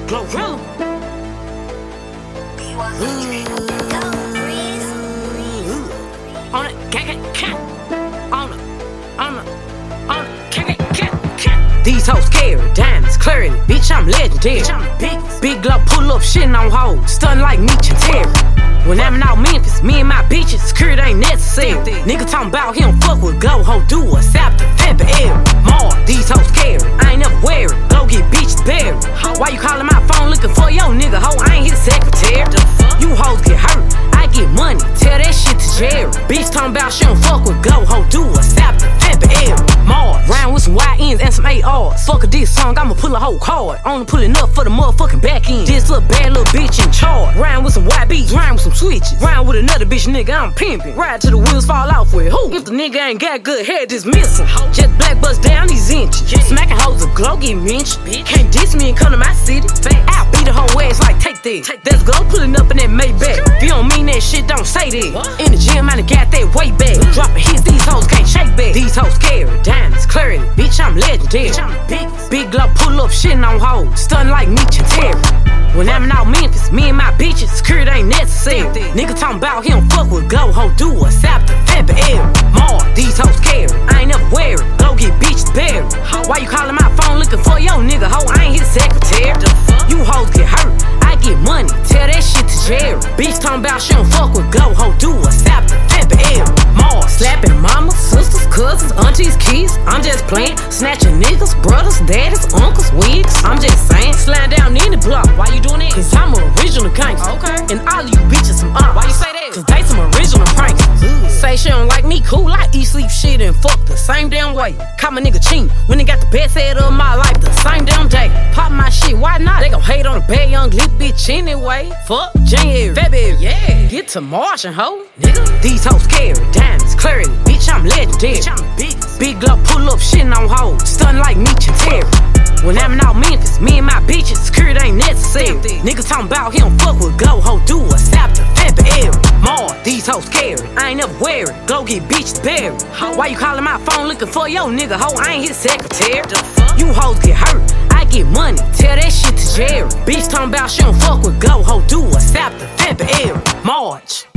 Glorilla. On it, cat. On it, cat. These hoes scary, diamonds clearing it. Bitch, I'm legendary. Big glow, pull up, shitting on hoes, stun like Meech and Terry. When I'm out Memphis, me and my bitches, security ain't necessary. Nigga talking about he don't fuck with Glow, ho, do a sap the pepper air. More, these hoes scary, I ain't never wear it. Go get bitches buried. Why you calling my phone looking for your nigga, ho? I ain't his secretary. You hoes get hurt, I get money, tell that shit to Jerry. Bitch talking about she don't fuck with Glow, ho, do a sap the pepper air. More, round with some YNs and some ARs. Fuck a diss song, I'ma pull a whole card. Only pulling up for the motherfucking back end. This little bad little bitch in charge. Round with some YBs, round with some switches. Round with another bitch, nigga, I'm pimping. Ride till the wheels fall off with who? If the nigga ain't got good head, just miss him. Jet black bust down these inches. Smacking hoes of Glow get mentioned. Can't diss me and come to my city. I'll beat the whole ass like take that. That's Glow pulling up in that Maybach. If you don't mean that shit, don't say that. In the gym, I done got that way back. Dropping hits, these hoes can't shake back. These hoes scary, diamonds clearing it. Bitch, I'm legendary. Big Glow, pull up, shitting on hoes, stun like Meech and Terry. When I'm out Memphis, me and my bitches, security ain't necessary. Nigga talking about he don't fuck with Glow, ho, do a sap the pepper air. More, these hoes scary, I ain't never wear it. Go get bitches buried. Why you calling my phone looking for your nigga, ho? I ain't his secretary. You hoes get hurt, I get money, tell that shit to Jerry. Bitch talking about she don't fuck with Glow, ho, do a sap the pepper air. More, slapping mamas, sisters, cousins, aunties, kids. I'm just playing, snatching niggas, brothers, daddies, uncles, wigs. I'm just saying, slide down in the block. Why you doing it? Cause I'm an original gangster. Okay. And all of you bitches some Why you say that? Cause they some original pranks. Say she don't like me, cool. I eat, sleep, shit, and fuck the same damn way. Caught my nigga cheating when they got the best head of my life the same damn day. Pop my shit, why not? They gon' hate on a bad young lit bitch anyway. Fuck January, February, yeah. Get to Martian, ho, nigga. These hoes scary, diamonds clearing it. Bitch, I'm legendary. Big Glow, pull up, shitting on hoes, stun like Meech and Terry. When I'm out Memphis, me and my bitches, security ain't necessary. Nigga talking about he don't fuck with Glow, ho, do a sap the pepper air. More, these hoes scary, I ain't never wear it. Glow get bitches buried. Why you calling my phone looking for your nigga, ho? I ain't his secretary. You hoes get hurt, I get money, tell that shit to Jerry. Bitch talking about she don't fuck with Glow, ho, do a sap the pepper air. March.